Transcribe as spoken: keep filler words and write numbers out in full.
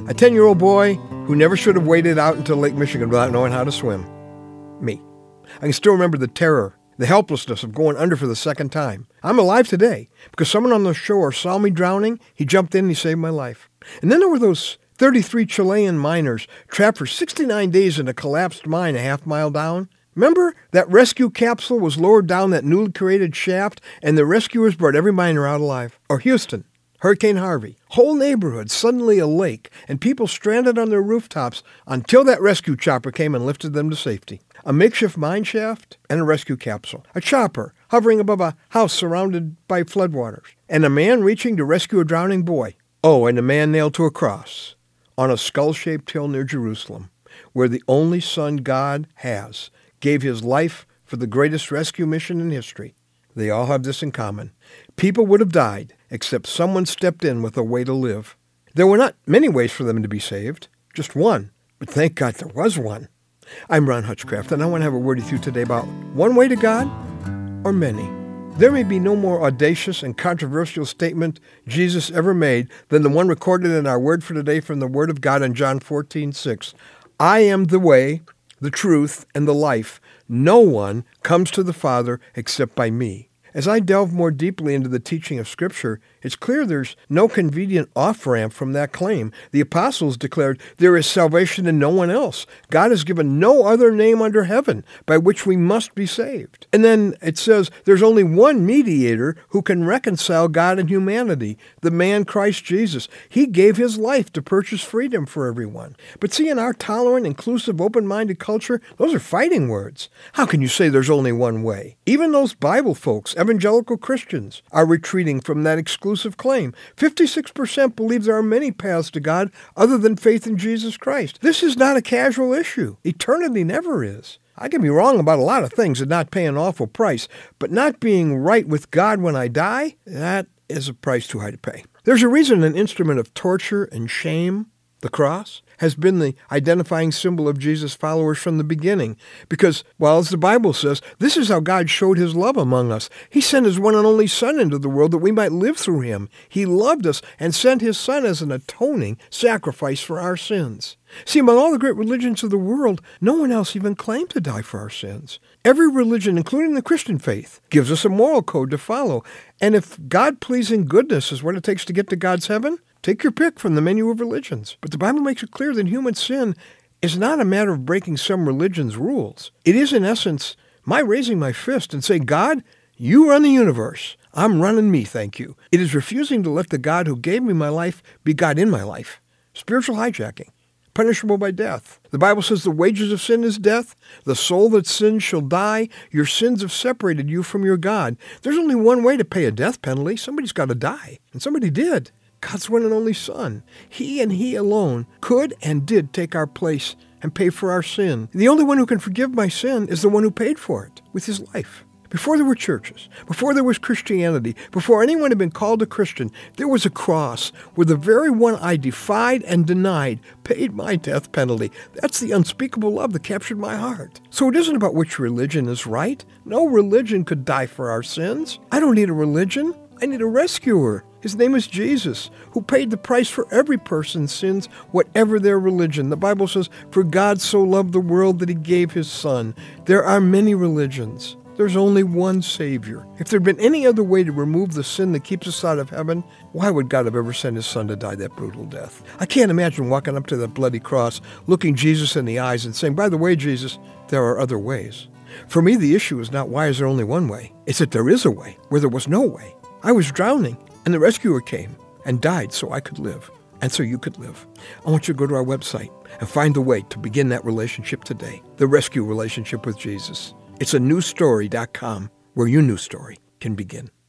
A ten-year-old boy who never should have waded out into Lake Michigan without knowing how to swim. Me. I can still remember the terror, the helplessness of going under for the second time. I'm alive today because someone on the shore saw me drowning. He jumped in and he saved my life. And then there were those thirty-three Chilean miners trapped for sixty-nine days in a collapsed mine a half mile down. Remember that rescue capsule was lowered down that newly created shaft and the rescuers brought every miner out alive? Or Houston, Hurricane Harvey, whole neighborhoods suddenly a lake and people stranded on their rooftops until that rescue chopper came and lifted them to safety. A makeshift mine shaft and a rescue capsule. A chopper hovering above a house surrounded by floodwaters. And a man reaching to rescue a drowning boy. Oh, and a man nailed to a cross on a skull-shaped hill near Jerusalem, where the only son God has gave his life for the greatest rescue mission in history. They all have this in common. People would have died, except someone stepped in with a way to live. There were not many ways for them to be saved, just one. But thank God there was one. I'm Ron Hutchcraft, and I want to have a word with you today about one way to God or many. There may be no more audacious and controversial statement Jesus ever made than the one recorded in our word for today from the Word of God in John fourteen six. I am the way, the truth, and the life. No one comes to the Father except by me. As I delve more deeply into the teaching of Scripture, it's clear there's no convenient off-ramp from that claim. The apostles declared, there is salvation in no one else. God has given no other name under heaven by which we must be saved. And then it says there's only one mediator who can reconcile God and humanity, the man Christ Jesus. He gave his life to purchase freedom for everyone. But see, in our tolerant, inclusive, open-minded culture, those are fighting words. How can you say there's only one way? Even those Bible folks, evangelical Christians, are retreating from that exclusive claim. fifty-six percent believe there are many paths to God other than faith in Jesus Christ. This is not a casual issue. Eternity never is. I can be wrong about a lot of things and not pay an awful price, but not being right with God when I die, that is a price too high to pay. There's a reason an instrument of torture and shame, the cross, has been the identifying symbol of Jesus' followers from the beginning. Because, well, as the Bible says, this is how God showed his love among us. He sent his one and only Son into the world that we might live through him. He loved us and sent his Son as an atoning sacrifice for our sins. See, among all the great religions of the world, no one else even claimed to die for our sins. Every religion, including the Christian faith, gives us a moral code to follow. And if God-pleasing goodness is what it takes to get to God's heaven, take your pick from the menu of religions. But the Bible makes it clear that human sin is not a matter of breaking some religion's rules. It is, in essence, my raising my fist and saying, God, you run the universe. I'm running me, thank you. It is refusing to let the God who gave me my life be God in my life. Spiritual hijacking, punishable by death. The Bible says the wages of sin is death. The soul that sins shall die. Your sins have separated you from your God. There's only one way to pay a death penalty. Somebody's got to die. And somebody did. God's one and only Son. He and he alone could and did take our place and pay for our sin. The only one who can forgive my sin is the one who paid for it with his life. Before there were churches, before there was Christianity, before anyone had been called a Christian, there was a cross where the very one I defied and denied paid my death penalty. That's the unspeakable love that captured my heart. So it isn't about which religion is right. No religion could die for our sins. I don't need a religion. I need a rescuer. His name is Jesus, who paid the price for every person's sins, whatever their religion. The Bible says, for God so loved the world that he gave his Son. There are many religions. There's only one Savior. If there'd been any other way to remove the sin that keeps us out of heaven, why would God have ever sent his Son to die that brutal death? I can't imagine walking up to that bloody cross, looking Jesus in the eyes and saying, by the way, Jesus, there are other ways. For me, the issue is not why is there only one way. It's that there is a way where there was no way. I was drowning, and the rescuer came and died so I could live, and so you could live. I want you to go to our website and find the way to begin that relationship today, the rescue relationship with Jesus. It's a new story dot com where your new story can begin.